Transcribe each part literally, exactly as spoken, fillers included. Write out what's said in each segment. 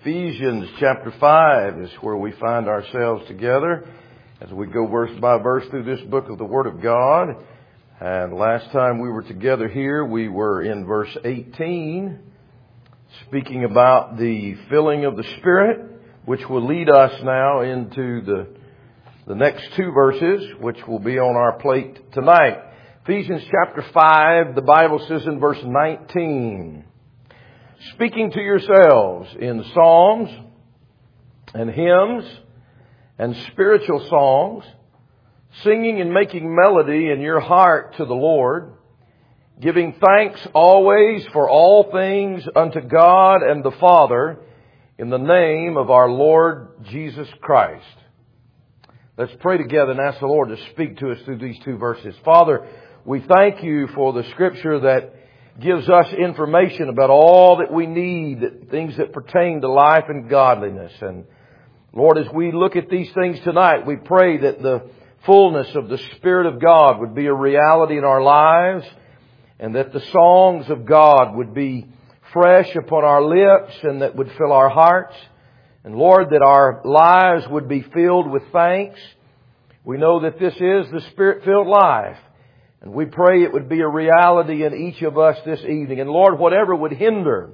Ephesians chapter five is where we find ourselves together as we go verse by verse through this book of the Word of God. And last time we were together here, we were in verse eighteen, speaking about the filling of the Spirit, which will lead us now into the, the next two verses, which will be on our plate tonight. Ephesians chapter five, the Bible says in verse nineteen, speaking to yourselves in psalms and hymns and spiritual songs, singing and making melody in your heart to the Lord, giving thanks always for all things unto God and the Father in the name of our Lord Jesus Christ. Let's pray together and ask the Lord to speak to us through these two verses. Father, we thank you for the Scripture that gives us information about all that we need, things that pertain to life and godliness. And Lord, as we look at these things tonight, we pray that the fullness of the Spirit of God would be a reality in our lives, and that the songs of God would be fresh upon our lips and that would fill our hearts. And Lord, that our lives would be filled with thanks. We know that this is the Spirit-filled life. And we pray it would be a reality in each of us this evening. And Lord, whatever would hinder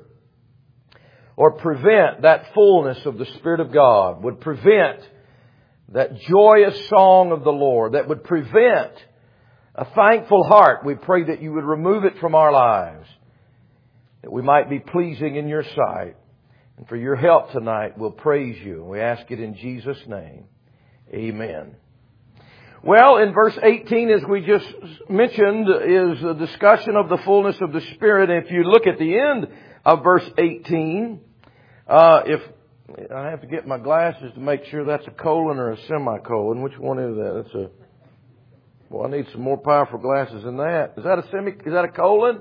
or prevent that fullness of the Spirit of God, would prevent that joyous song of the Lord, that would prevent a thankful heart, we pray that you would remove it from our lives, that we might be pleasing in your sight. And for your help tonight, we'll praise you. We ask it in Jesus' name. Amen. Well, in verse eighteen, as we just mentioned, is a discussion of the fullness of the Spirit. And if you look at the end of verse eighteen, uh, if I have to get my glasses to make sure that's a colon or a semicolon. Which one is that? That's a. Well, I need some more powerful glasses than that. Is that a semi? Is that a colon?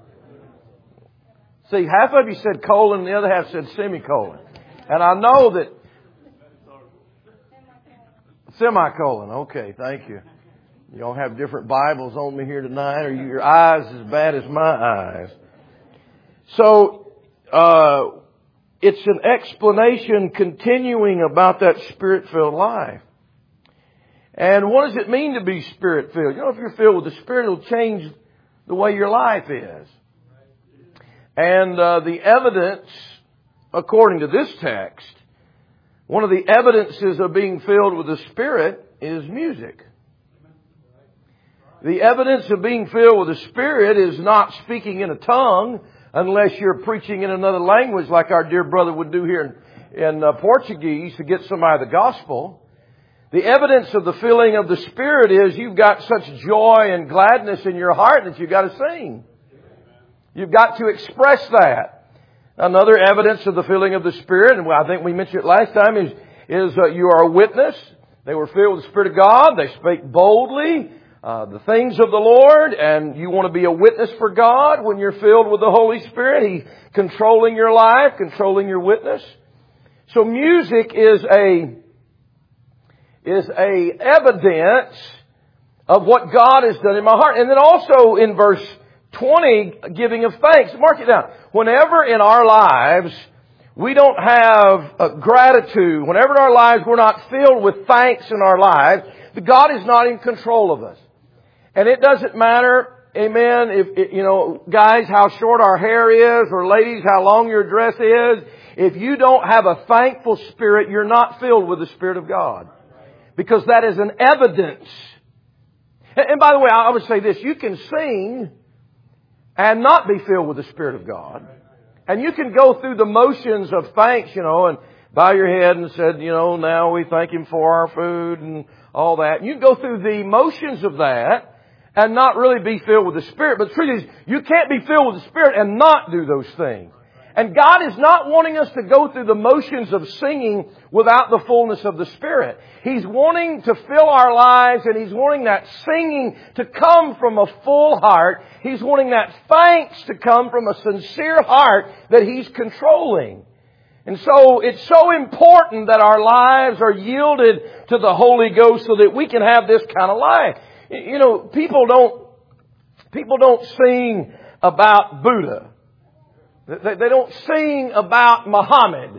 See, half of you said colon, and the other half said semicolon. And I know that. Semicolon. Okay, thank you. You all have different Bibles on me here tonight, or your eyes as bad as my eyes. So, uh, it's an explanation continuing about that Spirit-filled life. And what does it mean to be Spirit-filled? You know, if you're filled with the Spirit, it'll change the way your life is. And uh, the evidence, according to this text, one of the evidences of being filled with the Spirit is music. The evidence of being filled with the Spirit is not speaking in a tongue unless you're preaching in another language like our dear brother would do here in, in uh, Portuguese to get somebody the gospel. The evidence of the filling of the Spirit is you've got such joy and gladness in your heart that you've got to sing. You've got to express that. Another evidence of the filling of the Spirit, and I think we mentioned it last time, is, is uh, you are a witness. They were filled with the Spirit of God. They spake boldly uh, the things of the Lord, and you want to be a witness for God when you're filled with the Holy Spirit. He's controlling your life, controlling your witness. So music is a is a evidence of what God has done in my heart. And then also in verse twenty, giving of thanks. Mark it down. Whenever in our lives we don't have uh, gratitude, whenever in our lives we're not filled with thanks in our lives, God is not in control of us. And it doesn't matter, amen, if, you know, guys, how short our hair is, or ladies, how long your dress is. If you don't have a thankful spirit, you're not filled with the Spirit of God. Because that is an evidence. And by the way, I would say this, you can sing and not be filled with the Spirit of God. And you can go through the motions of thanks, you know, and bow your head and said, you know, now we thank Him for our food and all that. And you can go through the motions of that and not really be filled with the Spirit. But the truth is, you can't be filled with the Spirit and not do those things. And God is not wanting us to go through the motions of singing without the fullness of the Spirit. He's wanting to fill our lives, and He's wanting that singing to come from a full heart. He's wanting that thanks to come from a sincere heart that He's controlling. And so it's so important that our lives are yielded to the Holy Ghost so that we can have this kind of life. You know, people don't, people don't sing about Buddha. They don't sing about Muhammad.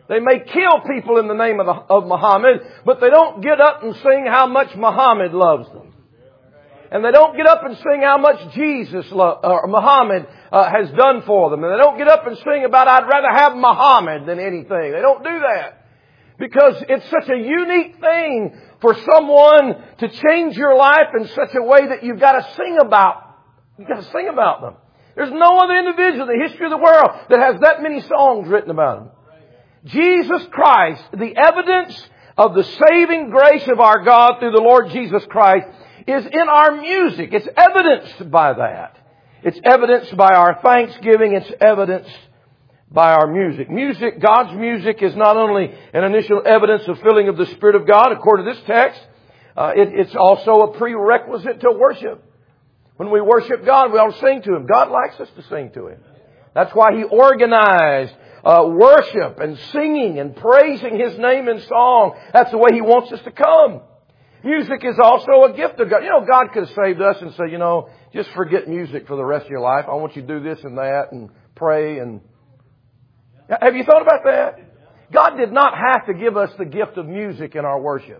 They may kill people in the name of, the, of Muhammad, but they don't get up and sing how much Muhammad loves them. And they don't get up and sing how much Jesus lo- or Muhammad uh, has done for them. And they don't get up and sing about, I'd rather have Muhammad than anything. They don't do that. Because it's such a unique thing for someone to change your life in such a way that you've got to sing about. You've got to sing about them. There's no other individual in the history of the world that has that many songs written about him. Jesus Christ, the evidence of the saving grace of our God through the Lord Jesus Christ, is in our music. It's evidenced by that. It's evidenced by our thanksgiving. It's evidenced by our music. Music, God's music, is not only an initial evidence of filling of the Spirit of God, according to this text, uh, it, it's also a prerequisite to worship. When we worship God, we ought to sing to Him. God likes us to sing to Him. That's why He organized uh, worship and singing and praising His name in song. That's the way He wants us to come. Music is also a gift of God. You know, God could have saved us and said, you know, just forget music for the rest of your life. I want you to do this and that and pray. And have you thought about that? God did not have to give us the gift of music in our worship.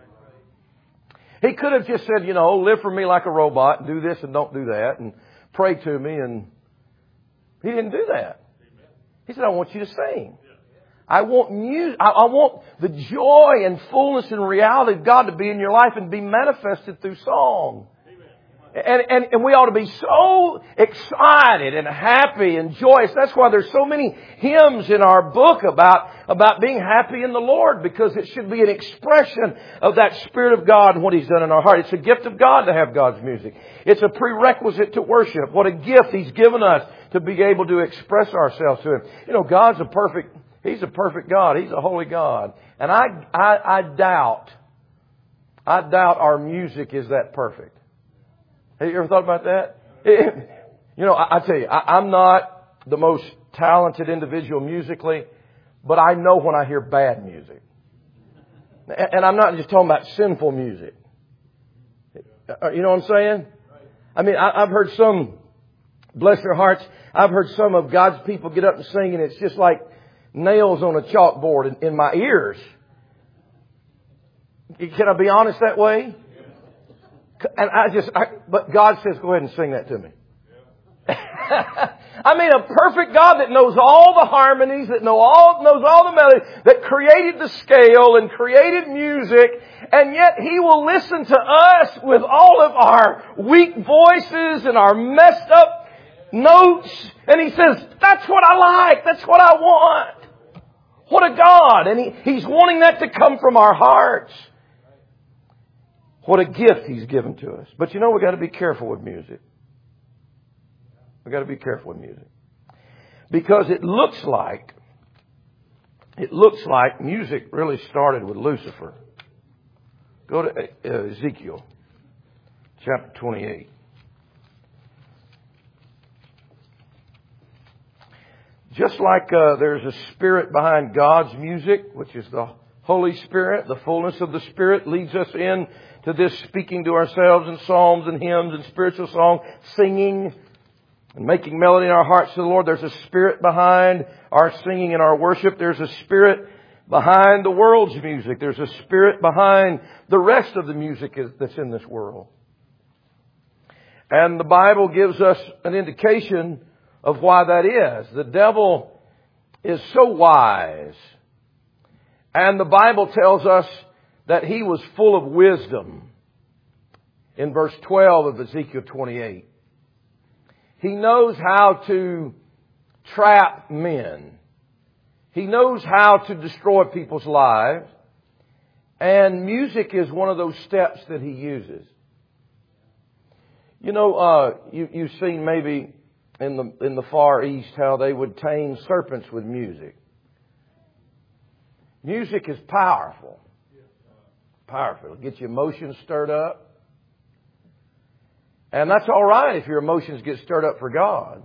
He could have just said, you know, live for me like a robot and do this and don't do that and pray to me. And He didn't do that. He said, I want you to sing. I want music. I, I want the joy and fullness and reality of God to be in your life and be manifested through song. And, and, and we ought to be so excited and happy and joyous. That's why there's so many hymns in our book about, about being happy in the Lord, because it should be an expression of that Spirit of God and what He's done in our heart. It's a gift of God to have God's music. It's a prerequisite to worship. What a gift He's given us to be able to express ourselves to Him. You know, God's a perfect, He's a perfect God. He's a holy God. And I, I, I doubt, I doubt our music is that perfect. Have you ever thought about that? You know, I, I tell you, I, I'm not the most talented individual musically, but I know when I hear bad music. And, and I'm not just talking about sinful music. You know what I'm saying? I mean, I, I've heard some, bless their hearts, I've heard some of God's people get up and sing, and it's just like nails on a chalkboard in, in my ears. Can I be honest that way? And I just, I, but God says, go ahead and sing that to me. I mean, a perfect God that knows all the harmonies, that know all, knows all the melodies, that created the scale and created music, and yet He will listen to us with all of our weak voices and our messed up notes, and He says, that's what I like, that's what I want. What a God! And he, He's wanting that to come from our hearts. What a gift He's given to us. But you know, we've got to be careful with music. We've got to be careful with music. Because it looks like, it looks like music really started with Lucifer. Go to uh, Ezekiel chapter twenty-eight. Just like uh, there's a spirit behind God's music, which is the Holy Spirit, the fullness of the Spirit leads us in to this speaking to ourselves in psalms and hymns and spiritual song, singing and making melody in our hearts to the Lord. There's a spirit behind our singing and our worship. There's a spirit behind the world's music. There's a spirit behind the rest of the music that's in this world. And the Bible gives us an indication of why that is. The devil is so wise. And the Bible tells us that he was full of wisdom. In verse twelve of Ezekiel twenty-eight. He knows how to trap men. He knows how to destroy people's lives. And music is one of those steps that he uses. You know, uh, you, you've seen maybe in the, in the Far East how they would tame serpents with music. Music is powerful. Powerful. It'll get your emotions stirred up. And that's all right if your emotions get stirred up for God.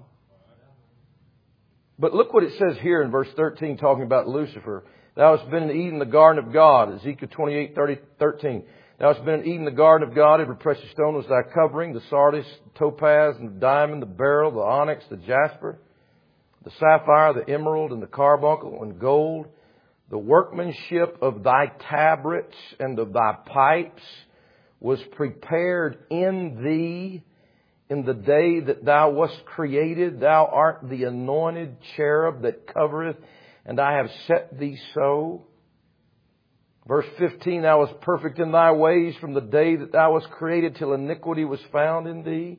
But look what it says here in verse thirteen, talking about Lucifer. Thou hast been in Eden, the garden of God. Ezekiel twenty-eight, thirteen. Thou hast been in Eden, the garden of God. Every precious stone was thy covering. The sardis, the topaz, and the diamond, the beryl, the onyx, the jasper, the sapphire, the emerald, and the carbuncle, and gold. The workmanship of thy tabrets and of thy pipes was prepared in thee in the day that thou wast created. Thou art the anointed cherub that covereth, and I have set thee so. Verse fifteen, thou wast perfect in thy ways from the day that thou wast created till iniquity was found in thee.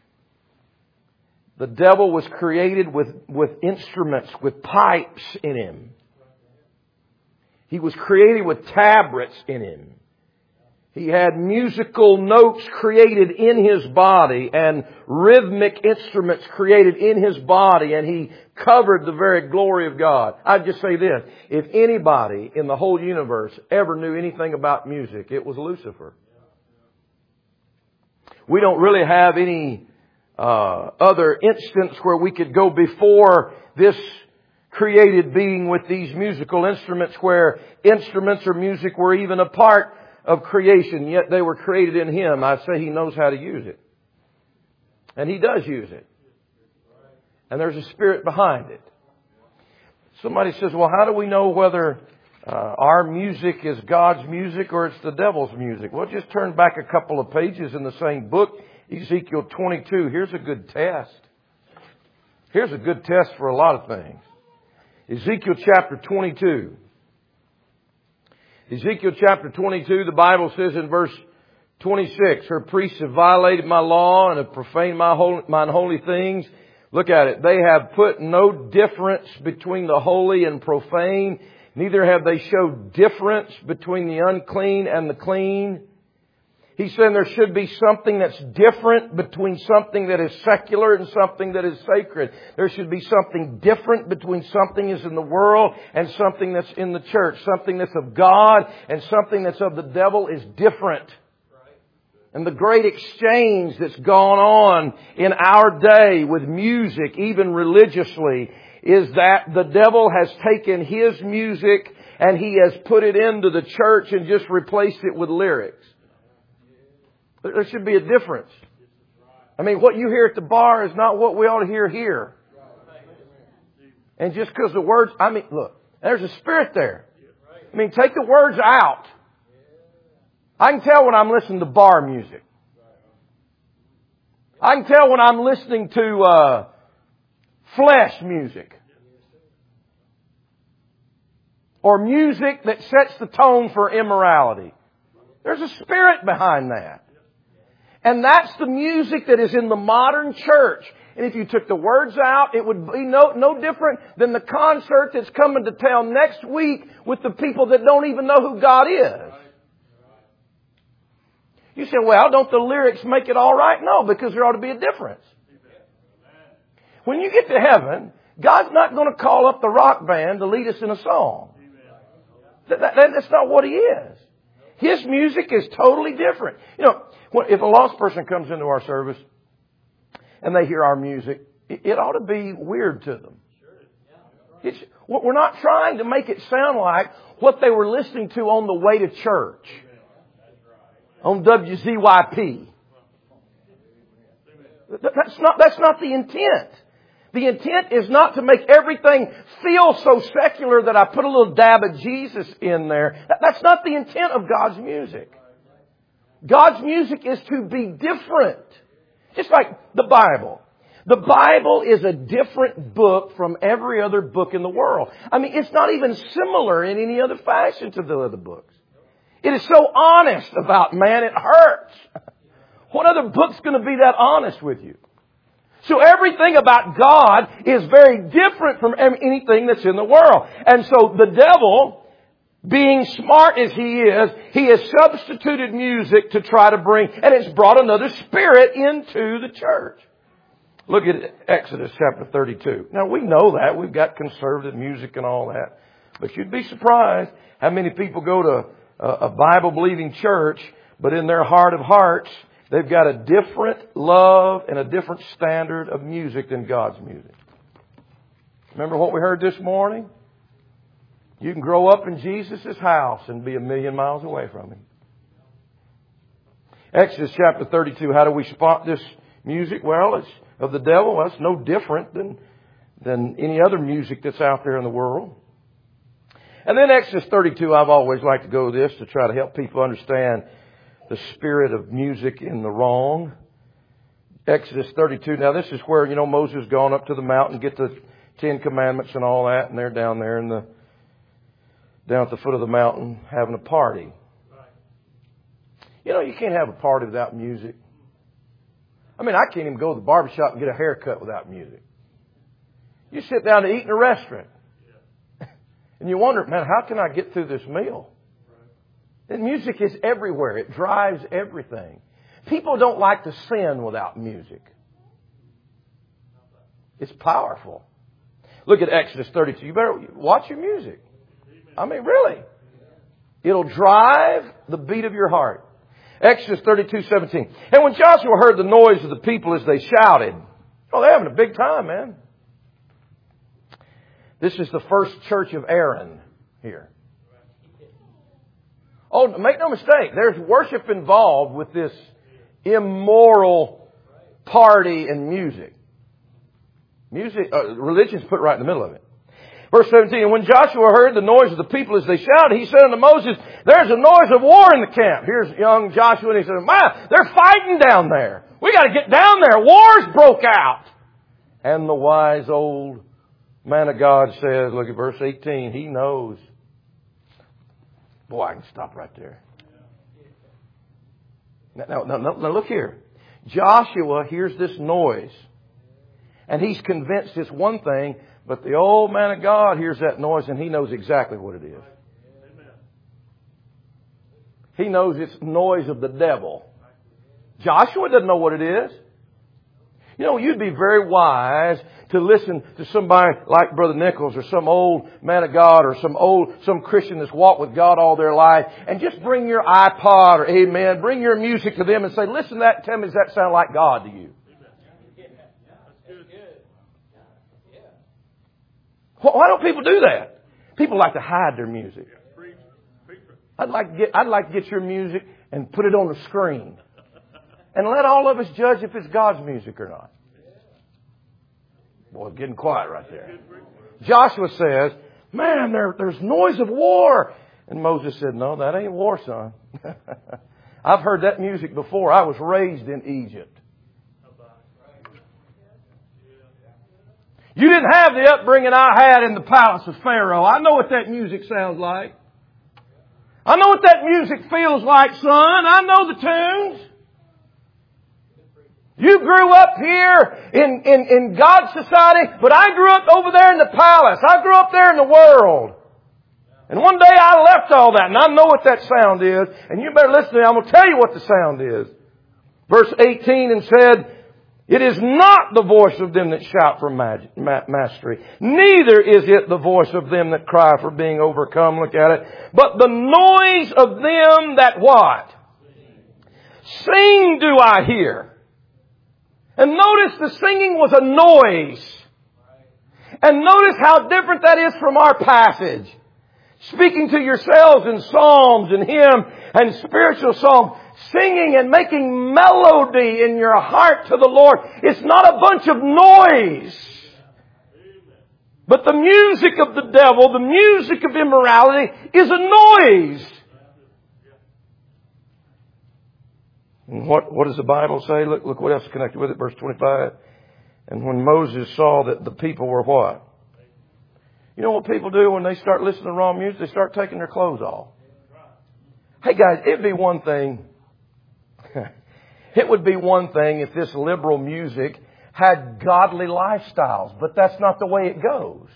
The devil was created with, with instruments, with pipes in him. He was created with tabrets in him. He had musical notes created in his body and rhythmic instruments created in his body, and he covered the very glory of God. I'd just say this. If anybody in the whole universe ever knew anything about music, it was Lucifer. We don't really have any uh, other instance where we could go before this created being with these musical instruments, where instruments or music were even a part of creation, yet they were created in Him. I say He knows how to use it. And He does use it. And there's a spirit behind it. Somebody says, well, how do we know whether uh, our music is God's music or it's the devil's music? Well, just turn back a couple of pages in the same book, Ezekiel twenty-two. Here's a good test. Here's a good test for a lot of things. Ezekiel chapter twenty-two. Ezekiel chapter twenty-two, the Bible says in verse twenty-six, her priests have violated my law and have profaned my holy, mine holy things. Look at it. They have put no difference between the holy and profane. Neither have they showed difference between the unclean and the clean. He's saying there should be something that's different between something that is secular and something that is sacred. There should be something different between something that's in the world and something that's in the church. Something that's of God and something that's of the devil is different. And the great exchange that's gone on in our day with music, even religiously, is that the devil has taken his music and he has put it into the church and just replaced it with lyrics. There should be a difference. I mean, what you hear at the bar is not what we ought to hear here. And just because the words, I mean, look, there's a spirit there. I mean, take the words out. I can tell when I'm listening to bar music. I can tell when I'm listening to uh, flesh music. Or music that sets the tone for immorality. There's a spirit behind that. And that's the music that is in the modern church. And if you took the words out, it would be no, no different than the concert that's coming to town next week with the people that don't even know who God is. You say, well, don't the lyrics make it all right? No, because there ought to be a difference. When you get to heaven, God's not going to call up the rock band to lead us in a song. That, that, that's not what He is. His music is totally different. You know, if a lost person comes into our service and they hear our music, it ought to be weird to them. It's, we're not trying to make it sound like what they were listening to on the way to church. On W Z Y P. That's not, that's not the intent. The intent is not to make everything feel so secular that I put a little dab of Jesus in there. That's not the intent of God's music. God's music is to be different. Just like the Bible. The Bible is a different book from every other book in the world. I mean, it's not even similar in any other fashion to the other books. It is so honest about man, it hurts. What other book's going to be that honest with you? So everything about God is very different from anything that's in the world. And so the devil, being smart as he is, he has substituted music to try to bring, and it's brought another spirit into the church. Look at Exodus chapter thirty-two. Now we know that. We've got conservative music and all that. But you'd be surprised how many people go to a Bible-believing church, but in their heart of hearts, they've got a different love and a different standard of music than God's music. Remember what we heard this morning? You can grow up in Jesus' house and be a million miles away from Him. Exodus chapter thirty-two, how do we spot this music? Well, it's of the devil. Well, it's no different than, than any other music that's out there in the world. And then Exodus thirty-two, I've always liked to go to this to try to help people understand the spirit of music in the wrong. Exodus thirty-two. Now this is where, you know, Moses gone up to the mountain, get the Ten Commandments and all that, and they're down there in the, down at the foot of the mountain having a party. You know, you can't have a party without music. I mean, I can't even go to the barbershop and get a haircut without music. You sit down to eat in a restaurant. And you wonder, man, how can I get through this meal? And music is everywhere. It drives everything. People don't like to sin without music. It's powerful. Look at Exodus thirty-two. You better watch your music. I mean, really. It'll drive the beat of your heart. Exodus thirty-two seventeen. And when Joshua heard the noise of the people as they shouted, oh, they're having a big time, man. This is the first church of Aaron here. Oh, make no mistake. There's worship involved with this immoral party and music. Music, uh, religion's put right in the middle of it. Verse seventeen, and when Joshua heard the noise of the people as they shouted, he said unto Moses, there's a noise of war in the camp. Here's young Joshua, and he said, man, they're fighting down there. We got to get down there. Wars broke out. And the wise old man of God says, look at verse eighteen, he knows. Boy, I can stop right there. Now, now, now look here. Joshua hears this noise. And he's convinced it's one thing, but the old man of God hears that noise and he knows exactly what it is. He knows it's noise of the devil. Joshua doesn't know what it is. You know, you'd be very wise to listen to somebody like Brother Nichols or some old man of God or some old, some Christian that's walked with God all their life, and just bring your iPod or amen, bring your music to them and say, listen to that and tell me, does that sound like God to you? Why don't people do that? People like to hide their music. I'd like to get, I'd like to get your music and put it on the screen. And let all of us judge if it's God's music or not. Boy, it's getting quiet right there. Joshua says, man, there, there's noise of war. And Moses said, no, that ain't war, son. I've heard that music before. I was raised in Egypt. You didn't have the upbringing I had in the palace of Pharaoh. I know what that music sounds like. I know what that music feels like, son. I know the tunes. You grew up here in, in, in God's society, but I grew up over there in the palace. I grew up there in the world. And one day I left all that, and I know what that sound is. And you better listen to me. I'm going to tell you what the sound is. Verse eighteen, and said, it is not the voice of them that shout for mag- ma- mastery. Neither is it the voice of them that cry for being overcome. Look at it. But the noise of them that what? Sing do I hear. And notice the singing was a noise. And notice how different that is from our passage. Speaking to yourselves in psalms and hymn and spiritual songs. Singing and making melody in your heart to the Lord. It's not a bunch of noise. But the music of the devil, the music of immorality, is a noise. And what, what does the Bible say? Look, look what else is connected with it. Verse twenty-five. And when Moses saw that the people were what? You know what people do when they start listening to wrong music? They start taking their clothes off. Hey guys, it'd be one thing. It would be one thing if this liberal music had godly lifestyles, but that's not the way it goes.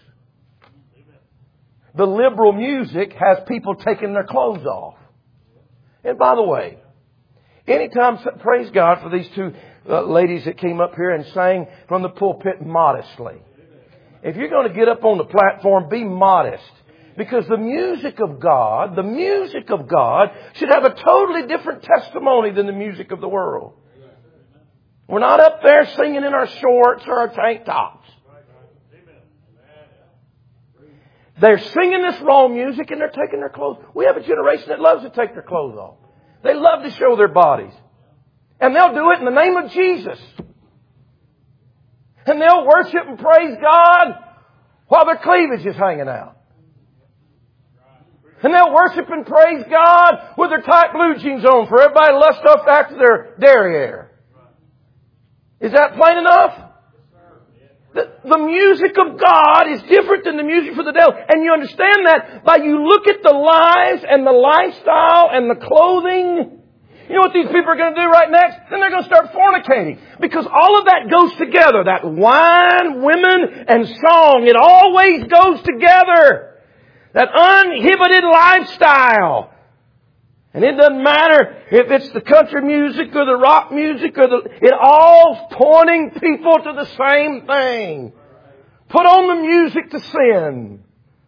The liberal music has people taking their clothes off. And by the way, anytime, praise God for these two uh, ladies that came up here and sang from the pulpit modestly. If you're going to get up on the platform, be modest. Because the music of God, the music of God should have a totally different testimony than the music of the world. We're not up there singing in our shorts or our tank tops. They're singing this wrong music and they're taking their clothes. We have a generation that loves to take their clothes off. They love to show their bodies. And they'll do it in the name of Jesus. And they'll worship and praise God while their cleavage is hanging out. And they'll worship and praise God with their tight blue jeans on for everybody to lust up after their derriere. Is that plain enough? The, the music of God is different than the music for the devil. And you understand that by you look at the lives and the lifestyle and the clothing. You know what these people are going to do right next? Then they're going to start fornicating. Because all of that goes together. That wine, women, and song. It always goes together. That uninhibited lifestyle. And it doesn't matter if it's the country music or the rock music or the, it all's pointing people to the same thing. Put on the music to sin.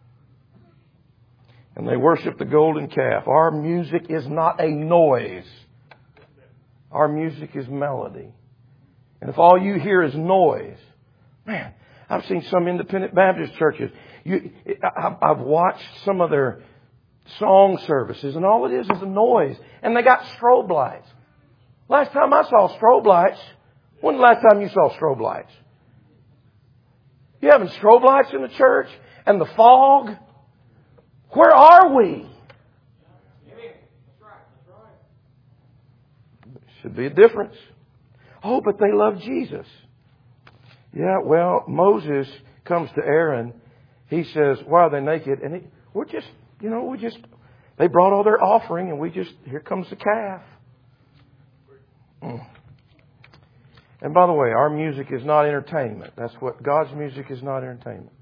And they worship the golden calf. Our music is not a noise. Our music is melody. And if all you hear is noise, man, I've seen some independent Baptist churches. You, I've watched some of their song services, and all it is is a noise. And they got strobe lights. Last time I saw strobe lights, when's the last time you saw strobe lights? You having strobe lights in the church? And the fog? Where are we? Should be a difference. Oh, but they love Jesus. Yeah, well, Moses comes to Aaron. He says, why are they naked? And he, we're just, you know, we just, they brought all their offering and we just, here comes the calf. Mm. And by the way, our music is not entertainment. That's what, God's music is not entertainment.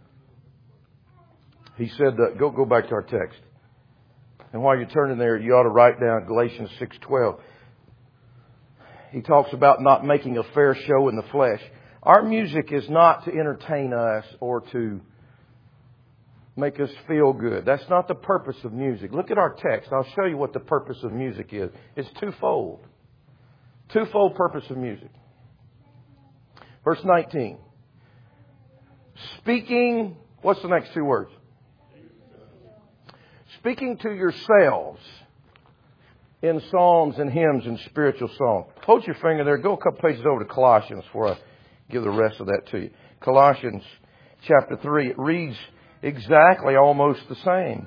He said that, go, go back to our text. And while you're turning there, you ought to write down Galatians six twelve. He talks about not making a fair show in the flesh. Our music is not to entertain us or to make us feel good. That's not the purpose of music. Look at our text. I'll show you what the purpose of music is. It's twofold. Twofold purpose of music. Verse nineteen. Speaking, what's the next two words? Speaking to yourselves in psalms and hymns and spiritual songs. Hold your finger there. Go a couple pages over to Colossians before I give the rest of that to you. Colossians chapter three. It reads exactly almost the same.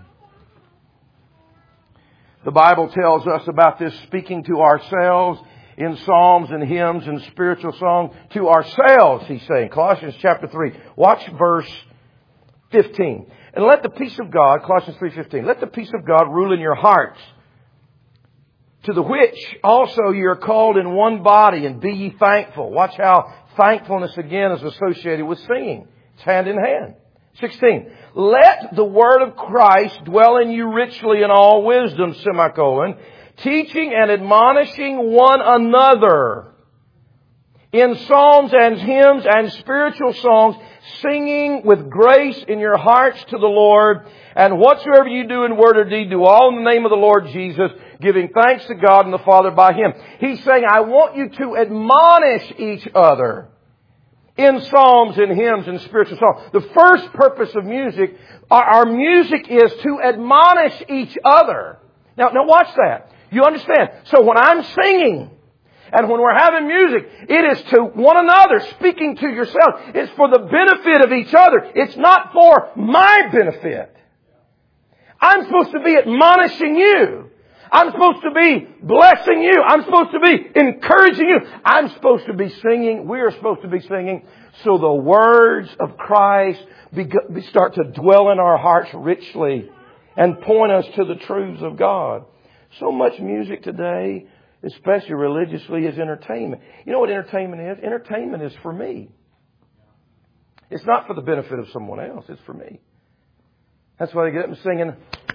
The Bible tells us about this speaking to ourselves in psalms and hymns and spiritual songs. To ourselves, he's saying. Colossians chapter three. Watch verse fifteen. And let the peace of God, Colossians three fifteen, let the peace of God rule in your hearts, to the which also ye are called in one body, and be ye thankful. Watch how thankfulness again is associated with singing. It's hand in hand. sixteen. Let the word of Christ dwell in you richly in all wisdom, semicolon, teaching and admonishing one another in psalms and hymns and spiritual songs, singing with grace in your hearts to the Lord. And whatsoever you do in word or deed, do all in the name of the Lord Jesus, giving thanks to God and the Father by Him. He's saying, I want you to admonish each other in psalms and hymns and spiritual songs. The first purpose of music, our, our music is to admonish each other. Now, now watch that. You understand? So when I'm singing, and when we're having music, it is to one another, speaking to yourself. It's for the benefit of each other. It's not for my benefit. I'm supposed to be admonishing you. I'm supposed to be blessing you. I'm supposed to be encouraging you. I'm supposed to be singing. We are supposed to be singing so the words of Christ be, start to dwell in our hearts richly and point us to the truths of God. So much music today, especially religiously, is entertainment. You know what entertainment is? Entertainment is for me. It's not for the benefit of someone else. It's for me. That's why they get up and singing.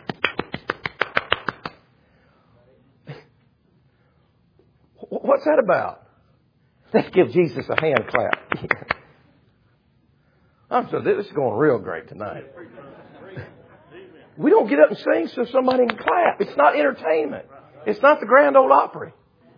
What's that about? Let's give Jesus a hand clap. I'm so this is going real great tonight. We don't get up and sing so somebody can clap. It's not entertainment. It's not the Grand Ole Opry.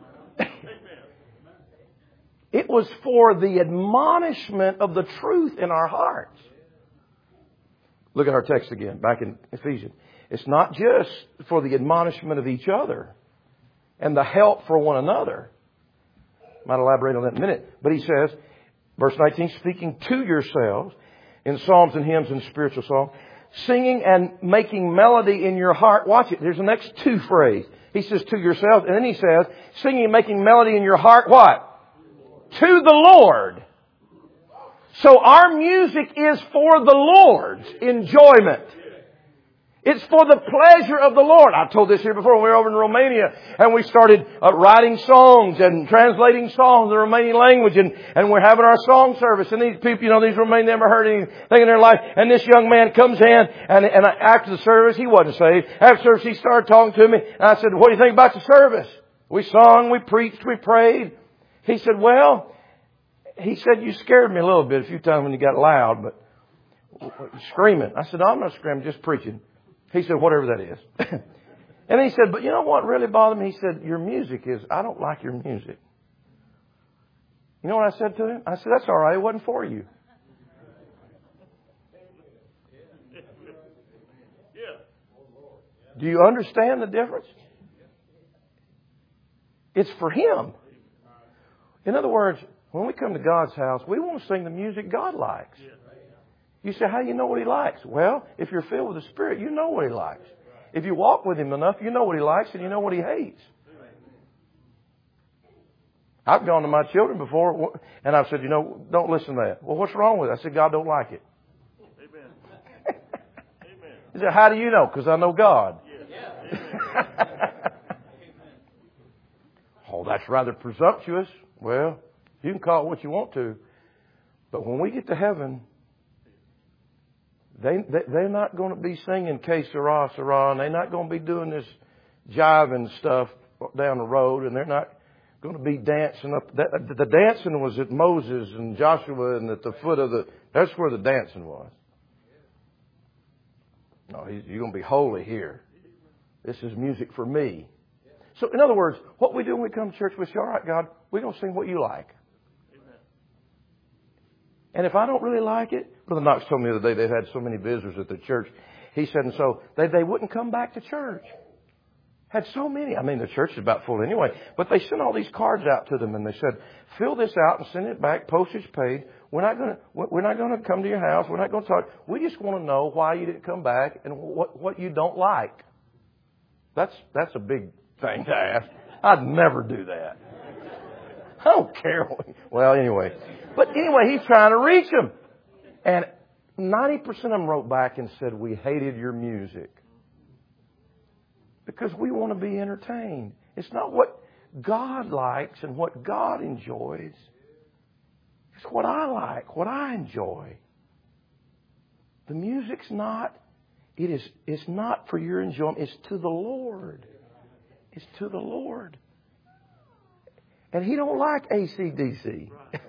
It was for the admonishment of the truth in our hearts. Look at our text again, back in Ephesians. It's not just for the admonishment of each other and the help for one another. I might elaborate on that in a minute. But he says, verse nineteen, speaking to yourselves in psalms and hymns and spiritual songs, Singing and making melody in your heart. Watch it. There's the next two phrase. He says to yourselves, and then he says, singing and making melody in your heart, what? To the Lord. So our music is for the Lord's enjoyment. It's for the pleasure of the Lord. I've told this here before when we were over in Romania and we started uh, writing songs and translating songs in the Romanian language, and, and we're having our song service, and these people, you know, these Romanians never heard anything in their life, and this young man comes in and, and after the service, he wasn't saved. After service, he started talking to me, and I said, what do you think about the service? We sung, we preached, we prayed. He said, well, he said, you scared me a little bit a few times when you got loud, but screaming. I said, no, I'm not screaming, just preaching. He said, whatever that is. And he said, but you know what really bothered me? He said, your music is, I don't like your music. You know what I said to him? I said, that's all right. It wasn't for you. Do you understand the difference? It's for Him. In other words, when we come to God's house, we want to sing the music God likes. You say, how do you know what He likes? Well, if you're filled with the Spirit, you know what He likes. If you walk with Him enough, you know what He likes and you know what He hates. I've gone to my children before and I've said, you know, don't listen to that. Well, what's wrong with it? I said, God don't like it. Amen. He said, how do you know? Because I know God. Oh, that's rather presumptuous. Well, you can call it what you want to. But when we get to heaven, They, they, they're not going to be singing Que Sera, Sera, and they're not going to be doing this jiving stuff down the road, and they're not going to be dancing up. The, the dancing was at Moses and Joshua and at the foot of the, that's where the dancing was. No, you're going to be holy here. This is music for me. So, in other words, what we do when we come to church, we say, all right, God, we're going to sing what you like. And if I don't really like it, Brother Knox told me the other day they've had so many visitors at the church. He said, and so they, they wouldn't come back to church. Had so many. I mean, the church is about full anyway. But they sent all these cards out to them and they said, fill this out and send it back, postage paid. We're not going to, we're not going to come to your house. We're not going to talk. We just want to know why you didn't come back and what, what you don't like. That's, that's a big thing to ask. I'd never do that. I don't care. Well, anyway. But anyway, he's trying to reach them. And ninety percent of them wrote back and said, we hated your music. Because we want to be entertained. It's not what God likes and what God enjoys. It's what I like, what I enjoy. The music's not, it is, it's not for your enjoyment. It's to the Lord. It's to the Lord. And He don't like A C D C.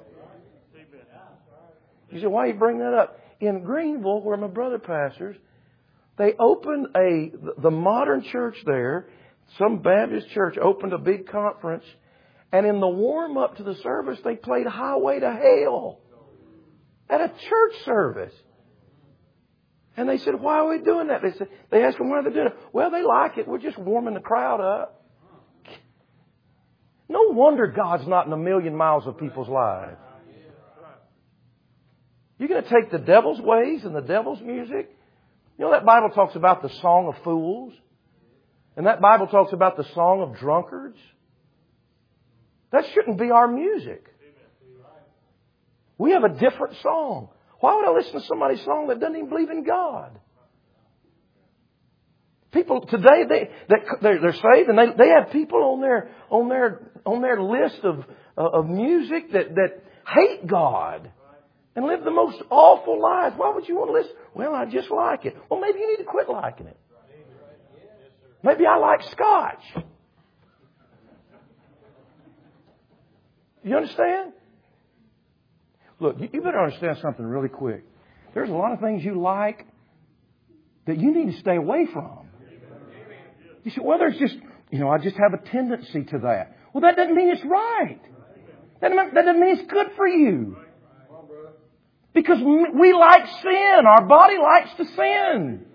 You say, why you bring that up? In Greenville, where my brother pastors, they opened a, the modern church there, some Baptist church opened a big conference, and in the warm up to the service, they played Highway to Hell at a church service. And they said, why are we doing that? They said, they asked them why they're doing it. Well, they like it. We're just warming the crowd up. No wonder God's not in a million miles of people's lives. You're going to take the devil's ways and the devil's music. You know that Bible talks about the song of fools. And that Bible talks about the song of drunkards. That shouldn't be our music. We have a different song. Why would I listen to somebody's song that doesn't even believe in God? People today, they, they're, they're saved and they, they have people on their, on their, on their list of, of music that, that hate God. And live the most awful lives. Why would you want to listen? Well, I just like it. Well, maybe you need to quit liking it. Maybe I like Scotch. You understand? Look, you better understand something really quick. There's a lot of things you like that you need to stay away from. You say, well, there's just, you know, I just have a tendency to that. Well, that doesn't mean it's right. That doesn't mean it's good for you. Because we like sin. Our body likes to sin.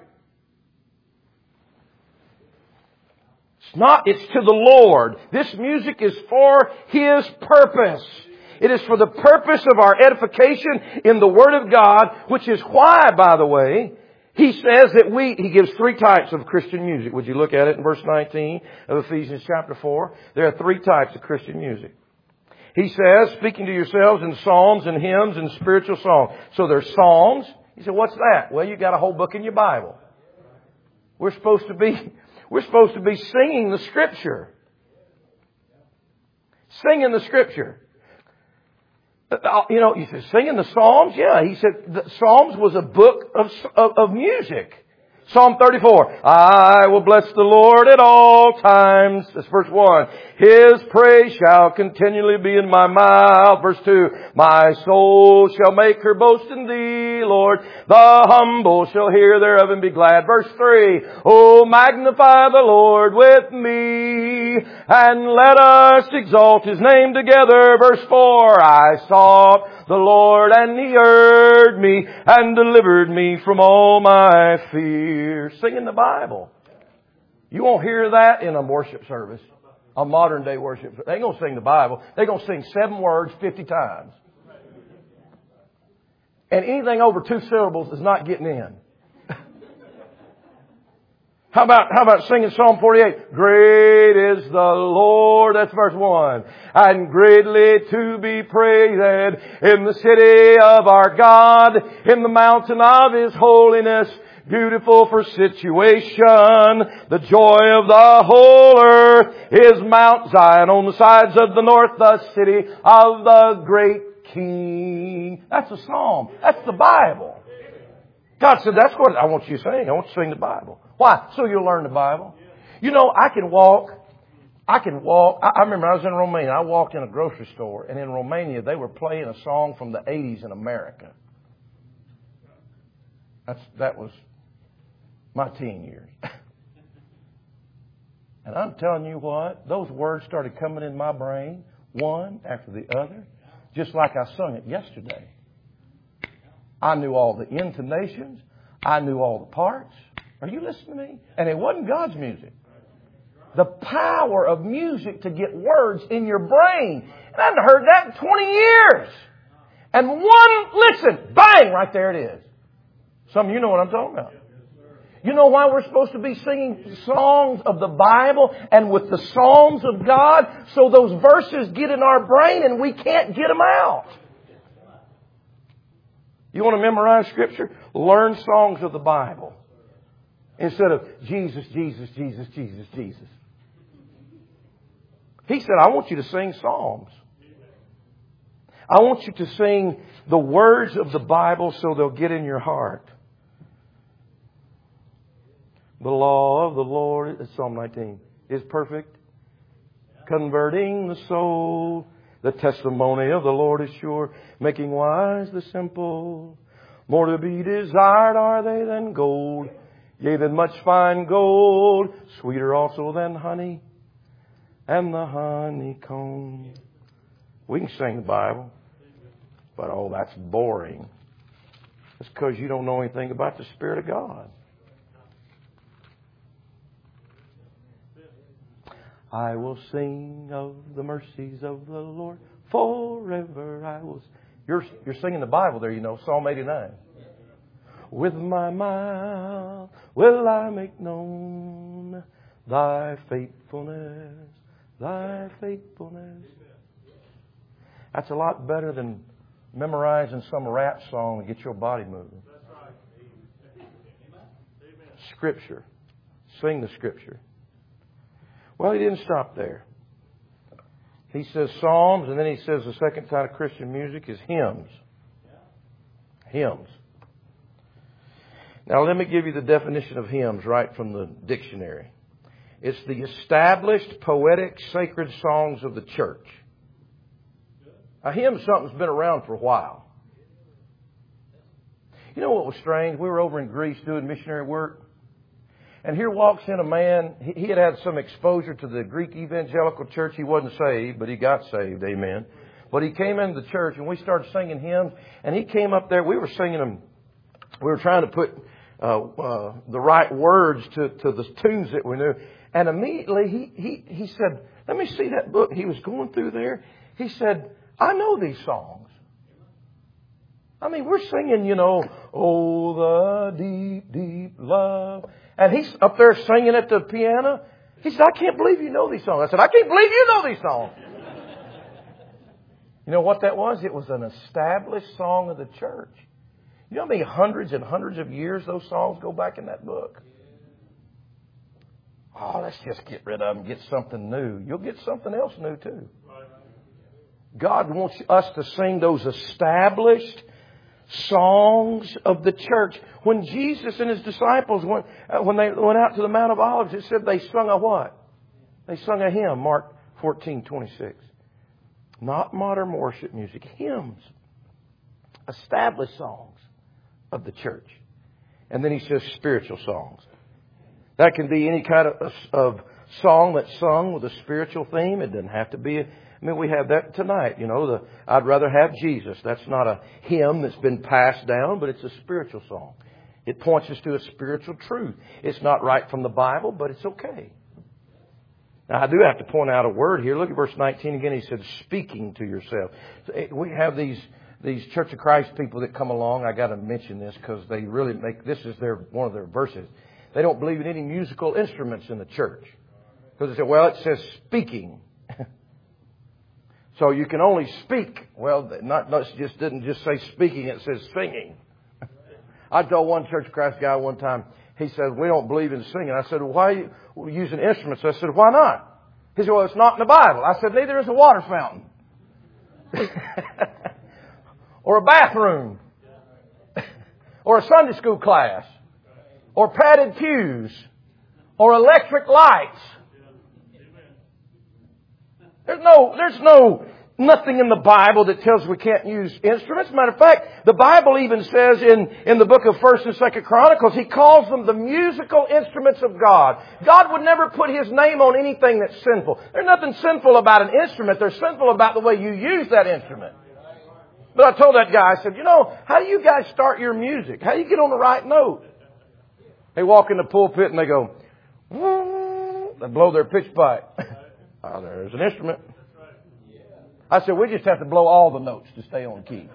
It's not, it's to the Lord. This music is for His purpose. It is for the purpose of our edification in the Word of God, which is why, by the way, He says that we, he gives three types of Christian music. Would you look at it in verse nineteen of Ephesians chapter four? There are three types of Christian music. He says, speaking to yourselves in psalms and hymns and spiritual songs. So there's psalms. He said, what's that? Well, you got a whole book in your Bible. We're supposed to be, we're supposed to be singing the Scripture. Singing the Scripture. You know, you said, singing the Psalms? Yeah, he said the Psalms was a book of, of, of music. Psalm thirty-four. I will bless the Lord at all times. That's verse one. His praise shall continually be in my mouth. Verse two. My soul shall make her boast in thee, Lord. The humble shall hear thereof and be glad. Verse three. Oh, magnify the Lord with me, and let us exalt His name together. Verse four. I sought the Lord, and He heard me, and delivered me from all my fears. Singing the Bible. You won't hear that in a worship service, a modern day worship. They ain't going to sing the Bible. They're going to sing seven words fifty times. And anything over two syllables is not getting in. How about, how about singing Psalm forty-eight? Great is the Lord. That's verse one. And greatly to be praised in the city of our God, in the mountain of His holiness. Beautiful for situation, the joy of the whole earth is Mount Zion on the sides of the north, the city of the great King. That's a psalm. That's the Bible. God said, that's what I want you to sing. I want you to sing the Bible. Why? So you'll learn the Bible. You know, I can walk. I can walk. I, I remember I was in Romania. I walked in a grocery store, and in Romania they were playing a song from the eighties in America. That's, that was my teen years. And I'm telling you what, those words started coming in my brain, one after the other, just like I sung it yesterday. I knew all the intonations. I knew all the parts. Are you listening to me? And it wasn't God's music. The power of music to get words in your brain. And I haven't heard that in twenty years. And one listen, bang, right there it is. Some of you know what I'm talking about. You know why we're supposed to be singing songs of the Bible and with the Psalms of God? So those verses get in our brain and we can't get them out. You want to memorize Scripture? Learn songs of the Bible. Instead of Jesus, Jesus, Jesus, Jesus, Jesus. He said, I want you to sing Psalms. I want you to sing the words of the Bible so they'll get in your heart. The law of the Lord, it's Psalm nineteen, is perfect, converting the soul. The testimony of the Lord is sure, making wise the simple. More to be desired are they than gold, yea, than much fine gold. Sweeter also than honey and the honeycomb. We can sing the Bible, but oh, that's boring. It's because you don't know anything about the Spirit of God. I will sing of the mercies of the Lord forever. I will. You're, you're singing the Bible there, you know, Psalm eighty-nine. With my mouth will I make known thy faithfulness, thy faithfulness. That's a lot better than memorizing some rap song and get your body moving. Scripture. Sing the Scripture. Well, he didn't stop there. He says Psalms, and then he says the second kind of Christian music is hymns. Hymns. Now, let me give you the definition of hymns right from the dictionary. It's the established, poetic, sacred songs of the church. A hymn is something that's been around for a while. You know what was strange? We were over in Greece doing missionary work. And here walks in a man. He had had some exposure to the Greek evangelical church. He wasn't saved, but he got saved. Amen. But he came into the church and we started singing hymns. And he came up there. We were singing them. We were trying to put uh, uh, the right words to, to the tunes that we knew. And immediately he, he, he said, let me see that book. He was going through there. He said, I know these songs. I mean, we're singing, you know, oh, the deep, deep love. And he's up there singing at the piano. He said, I can't believe you know these songs. I said, I can't believe you know these songs. You know what that was? It was an established song of the church. You know how many hundreds and hundreds of years those songs go back in that book? Oh, let's just get rid of them, get something new. You'll get something else new too. God wants us to sing those established songs of the church. When Jesus and His disciples went, when they went out to the Mount of Olives, it said they sung a what? They sung a hymn, Mark fourteen twenty-six. Not modern worship music, hymns. Established songs of the church. And then He says spiritual songs. That can be any kind of, of song that's sung with a spiritual theme. It doesn't have to be. A, I mean, we have that tonight. You know, the I'd rather have Jesus. That's not a hymn that's been passed down, but it's a spiritual song. It points us to a spiritual truth. It's not right from the Bible, but it's okay. Now, I do have to point out a word here. Look at verse nineteen again. He said, speaking to yourself. We have these these Church of Christ people that come along. I got to mention this because they really make this is their one of their verses. They don't believe in any musical instruments in the church. Because they say, well, it says speaking. So you can only speak. Well, not, not just didn't just say speaking, it says singing. I told one Church of Christ guy one time, he said, we don't believe in singing. I said, well, why are you using instruments? I said, why not? He said, well, it's not in the Bible. I said, neither is a water fountain. Or a bathroom. Or a Sunday school class. Or padded pews. Or electric lights. There's no, there's no, nothing in the Bible that tells we can't use instruments. Matter of fact, the Bible even says in, in the book of First and Second Chronicles, He calls them the musical instruments of God. God would never put His name on anything that's sinful. There's nothing sinful about an instrument. There's sinful about the way you use that instrument. But I told that guy, I said, you know, how do you guys start your music? How do you get on the right note? They walk in the pulpit and they go, they blow their pitch pipe. Oh, there's an instrument. I said, we just have to blow all the notes to stay on key.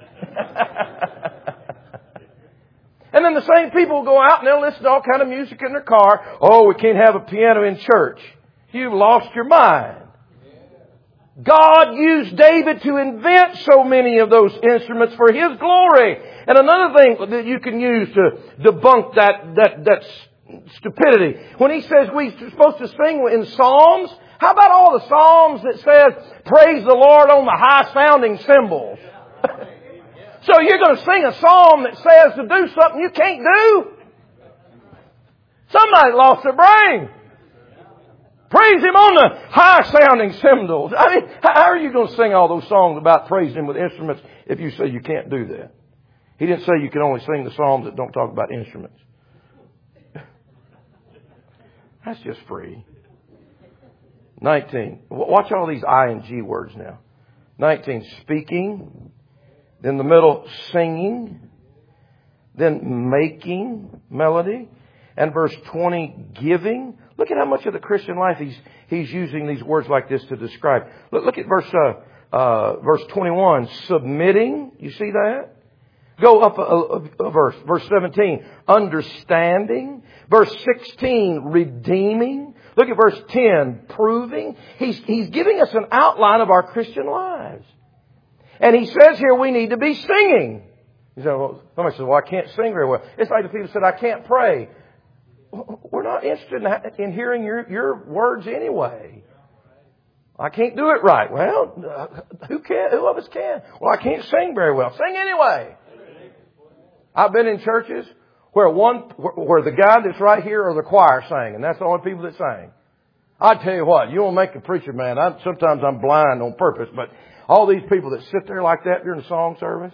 And then the same people go out and they'll listen to all kind of music in their car. Oh, we can't have a piano in church. You've lost your mind. God used David to invent so many of those instruments for His glory. And another thing that you can use to debunk that, that, that stupidity. When he says we're supposed to sing in psalms, how about all the psalms that says, praise the Lord on the high sounding cymbals? So you're going to sing a psalm that says to do something you can't do? Somebody lost their brain. Praise Him on the high-sounding cymbals. I mean, how are you going to sing all those songs about praising Him with instruments if you say you can't do that? He didn't say you can only sing the psalms that don't talk about instruments. That's just free. nineteen. Watch all these I and G words now. nineteen, speaking. Then the middle, singing. Then making melody. And verse twenty, giving. Look at how much of the Christian life he's he's using these words like this to describe. Look, look at verse uh, uh, verse twenty-one, submitting. You see that? Go up a, a, a verse. Verse seventeen, understanding. Verse sixteen, redeeming. Look at verse ten, proving. He's he's giving us an outline of our Christian lives, and he says here we need to be singing. You say, well, somebody says, "Well, I can't sing very well." It's like the people said, "I can't pray." We're not interested in hearing your, your words anyway. I can't do it right. Well, who can? Who of us can? Well, I can't sing very well. Sing anyway. I've been in churches where one, where the guy that's right here or the choir sang, and that's the only people that sang. I tell you what, you won't make a preacher, man. I, sometimes I'm blind on purpose, but all these people that sit there like that during the song service,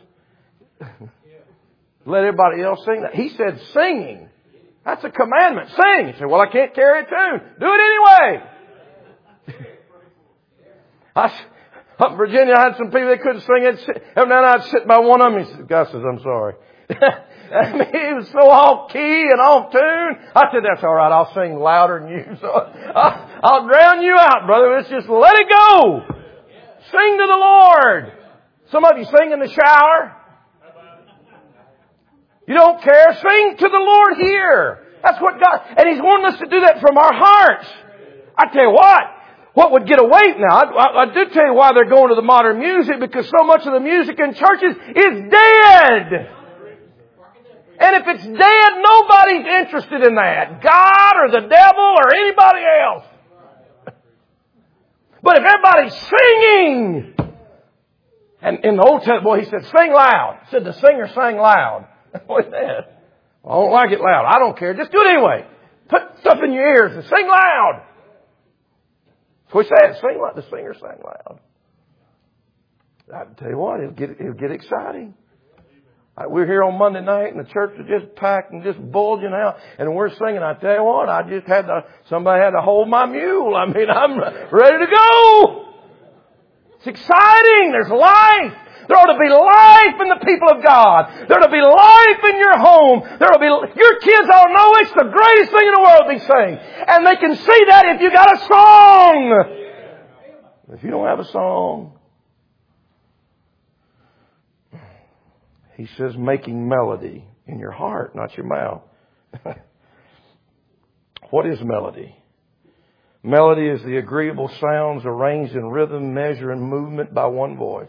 let everybody else sing that. He said singing. That's a commandment. Sing. You say, well, I can't carry a tune. Do it anyway. I, up in Virginia, I had some people that couldn't sing it. Every now and then I'd sit by one of them. He said, God says, I'm sorry. I mean, he was so off key and off tune. I said, that's all right. I'll sing louder than you. So I'll, I'll drown you out, brother. Let's just let it go. Sing to the Lord. Some of you sing in the shower. You don't care? Sing to the Lord here. That's what God... And He's wanting us to do that from our hearts. I tell you what. What would get away now? I, I, I do tell you why they're going to the modern music, because so much of the music in churches is dead. And if it's dead, nobody's interested in that. God or the devil or anybody else. But if everybody's singing, and in the Old Testament, boy, He said, sing loud. He said the singer sang loud. What is that? Well, I don't like it loud. I don't care. Just do it anyway. Put stuff in your ears and sing loud. That's what He said. Sing like the singer sang loud. I tell you what, it'll get, it'll get exciting. We're here on Monday night and the church is just packed and just bulging out. And we're singing. I tell you what, I just had to, somebody had to hold my mule. I mean, I'm ready to go. It's exciting. There's life. There ought to be life in the people of God. There ought to be life in your home. There ought to be, your kids ought to know it's the greatest thing in the world to be singing. And they can see that if you got a song. If you don't have a song, He says making melody in your heart, not your mouth. What is melody? Melody is the agreeable sounds arranged in rhythm, measure, and movement by one voice.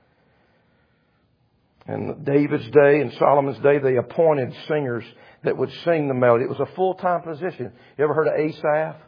In David's day and Solomon's day, they appointed singers that would sing the melody. It was a full-time position. You ever heard of Asaph?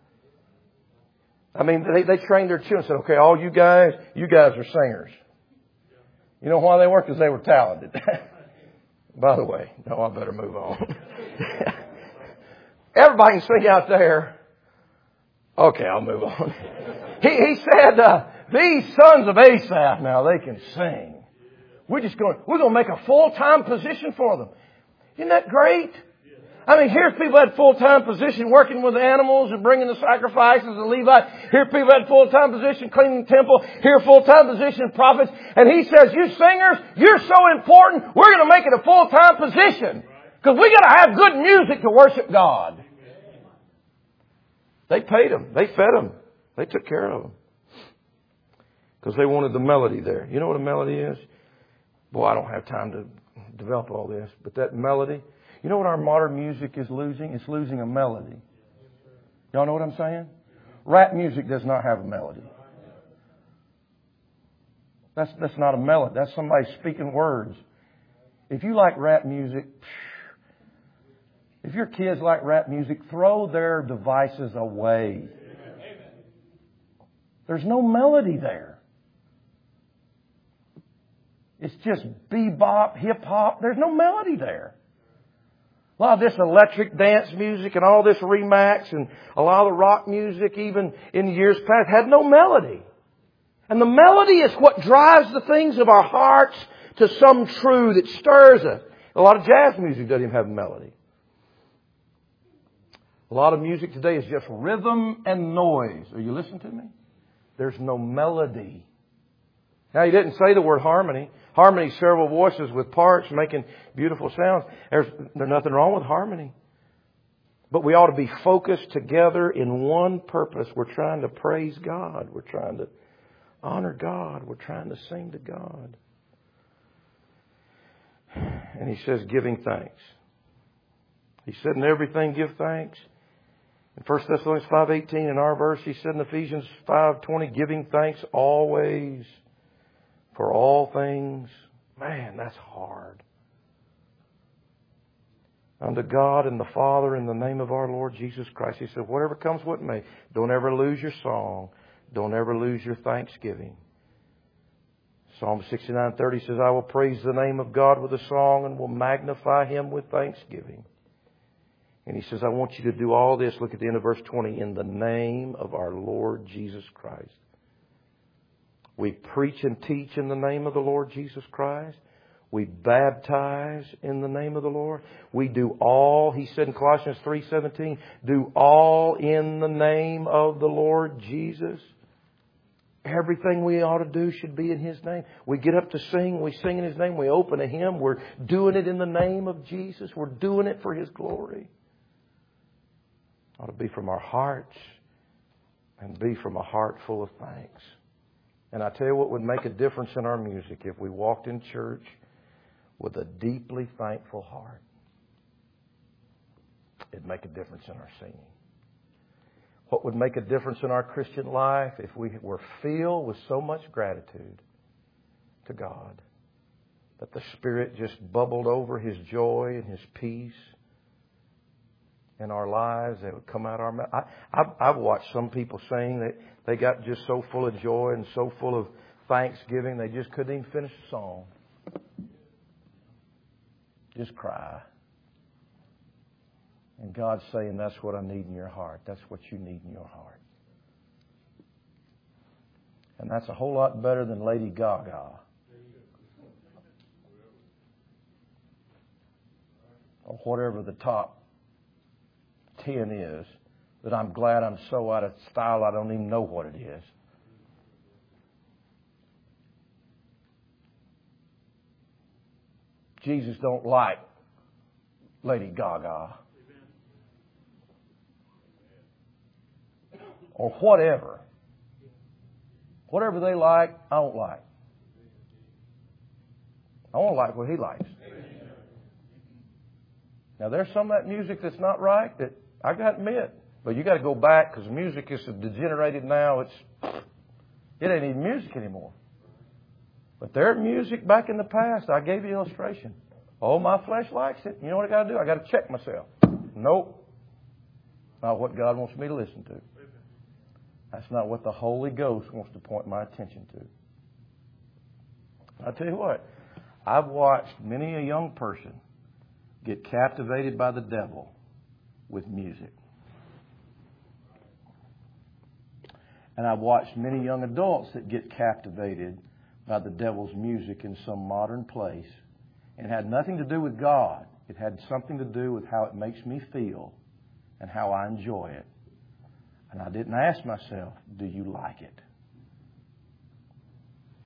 I mean, they, they trained their children and said, okay, all you guys, you guys are singers. You know why they were? Because they were talented. By the way, no, I better move on. Everybody can sing out there. Okay, I'll move on. He, he said, uh, these sons of Asaph, now they can sing. We're just going, we're going to make a full-time position for them. Isn't that great? I mean, here's people that had full-time position working with animals and bringing the sacrifices and Levites. Here people that had full-time position cleaning the temple. Here full-time position prophets. And he says, you singers, you're so important, we're going to make it a full-time position. Because we got to have good music to worship God. They paid them. They fed them. They took care of them. Because they wanted the melody there. You know what a melody is? Boy, I don't have time to develop all this. But that melody... You know what our modern music is losing? It's losing a melody. Y'all know what I'm saying? Rap music does not have a melody. That's, that's not a melody. That's somebody speaking words. If you like rap music, if your kids like rap music, throw their devices away. There's no melody there. It's just bebop, hip hop. There's no melody there. A lot of this electric dance music and all this Remax and a lot of the rock music, even in years past, had no melody. And the melody is what drives the things of our hearts to some truth that stirs us. A lot of jazz music doesn't even have a melody. A lot of music today is just rhythm and noise. Are you listening to me? There's no melody. Now, he didn't say the word harmony. Harmony is several voices with parts making beautiful sounds. There's, there's nothing wrong with harmony. But we ought to be focused together in one purpose. We're trying to praise God. We're trying to honor God. We're trying to sing to God. And he says giving thanks. He said in everything give thanks. In First Thessalonians five eighteen in our verse, he said in Ephesians five twenty, giving thanks always for all things. Man, that's hard. Unto God and the Father in the name of our Lord Jesus Christ. He said, whatever comes what may, don't ever lose your song. Don't ever lose your thanksgiving. Psalm sixty-nine thirty says, I will praise the name of God with a song and will magnify Him with thanksgiving. And he says, I want you to do all this. Look at the end of verse twenty. In the name of our Lord Jesus Christ. We preach and teach in the name of the Lord Jesus Christ. We baptize in the name of the Lord. We do all, he said in Colossians three seventeen, do all in the name of the Lord Jesus. Everything we ought to do should be in His name. We get up to sing, we sing in His name, we open a hymn, we're doing it in the name of Jesus. We're doing it for His glory. It ought to be from our hearts and be from a heart full of thanks. And I tell you what would make a difference in our music if we walked in church with a deeply thankful heart, it'd make a difference in our singing. What would make a difference in our Christian life if we were filled with so much gratitude to God that the Spirit just bubbled over His joy and His peace in our lives that would come out of our mouth. I, I've, I've watched some people sing that they got just so full of joy and so full of thanksgiving they just couldn't even finish the song. Just cry. And God's saying, that's what I need in your heart. That's what you need in your heart. And that's a whole lot better than Lady Gaga. Or whatever the top ten is, that I'm glad I'm so out of style I don't even know what it is. Jesus don't like Lady Gaga. Or whatever. Whatever they like, I don't like. I want to like what He likes. Now, there's some of that music that's not right that I got to admit. But you got to go back because music is degenerated now. It's It ain't even music anymore. But their music back in the past, I gave you an illustration. Oh, my flesh likes it. You know what I got to do? I got to check myself. Nope. Not what God wants me to listen to. That's not what the Holy Ghost wants to point my attention to. I tell you what, I've watched many a young person get captivated by the devil with music. And I've watched many young adults that get captivated by the devil's music in some modern place. And it had nothing to do with God. It had something to do with how it makes me feel and how I enjoy it. And I didn't ask myself, do you like it?